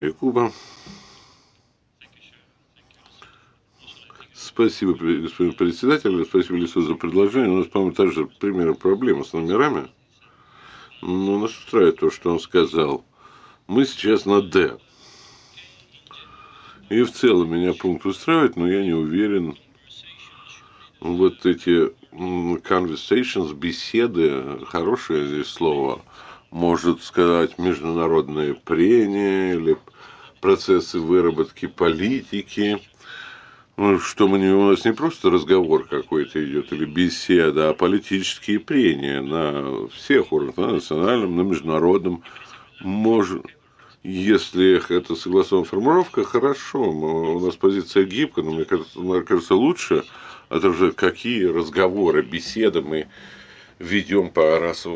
Куба. Спасибо, господин председатель, спасибо, Лису, за предложение. У нас, по-моему, также примерно проблема с номерами. Но нас устраивает то, что он сказал. Мы сейчас на «Д». И в целом меня пункт устраивает, но я не уверен. Вот эти conversations, беседы, хорошее здесь слово, может сказать международные прения или процессы выработки политики. Ну, что у нас не просто разговор какой-то идет или беседа, а политические прения на всех уровнях, на национальном, на международном. Может, если это согласованная формулировка, хорошо, у нас позиция гибкая, но мне кажется, лучше отражать, какие разговоры, беседы мы ведем по расовым